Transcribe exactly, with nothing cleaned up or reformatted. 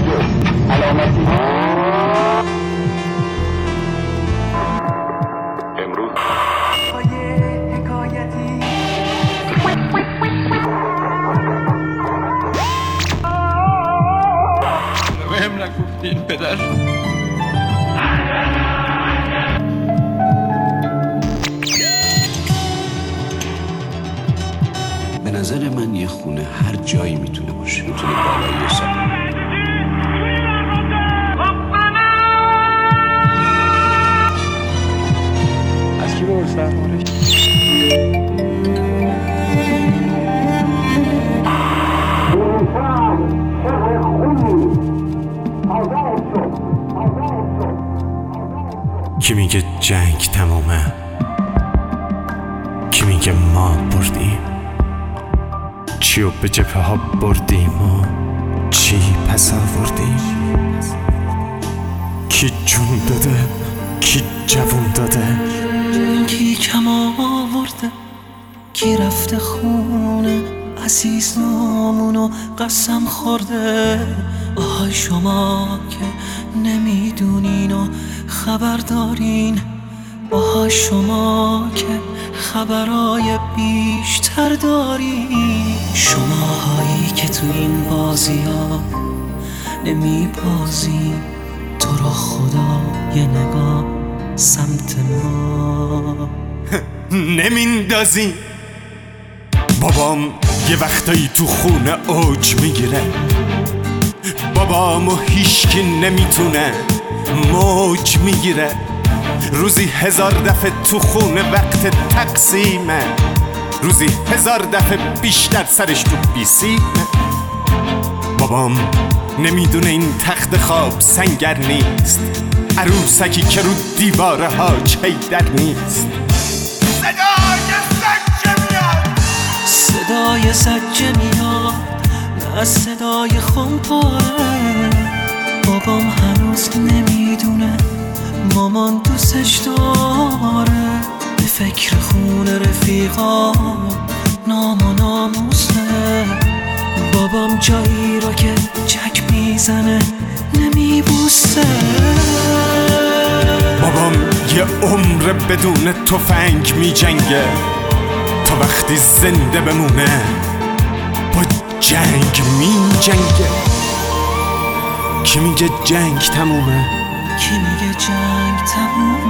علامتی امروز حکایتی بهم نگفتین پدر. به نظر من یه خونه هر جایی میتونه باشه، میتونه بالای سر. از کی بورس دربارش؟ کی میگه جنگ تمومه؟ کی میگه ما بردیم؟ چیو به جبهه ها بردیم و چی پس آوردیم؟ کی جون داده؟ کی جوون داده؟ کی کم آورده؟ کی رفته خونه عزیز نامونو قسم خورده؟ آهای شما که نمیدونین و خبر دارین، آهای شما که خبرای بیشتر دارین، شماهایی که تو این بازی ها نمی بازین، تو رو خدا یه نگاه سمت ما نمیندازی. بابام یه وقتایی تو خونه اوج میگیره، بابامو هیچکی نمیتونه موج میگیره. روزی هزار دفعه تو خونه وقت تقسیمه، روزی هزار دفعه بیشتر سرش تو بیسیمه. بابام نمیدونه این تخت خواب سنگر نیست، عروسکی که رو دیواره ها چیدر نیست. صدای زجه میاد، صدای زجه میاد، نه صدای خمپاره. بابام هنوز نمیدونه مامان دوستش داره، به فکر خونه رفیقا نام و ناموسه. بابام جایی رو که چک میزنه نمیبوسه. بابام یه عمر بدون تفنگ میجنگه تا وقتی زنده بمونه با جنگ میجنگه. کی میگه جنگ تمومه؟ کی میگه جنگ تمومه؟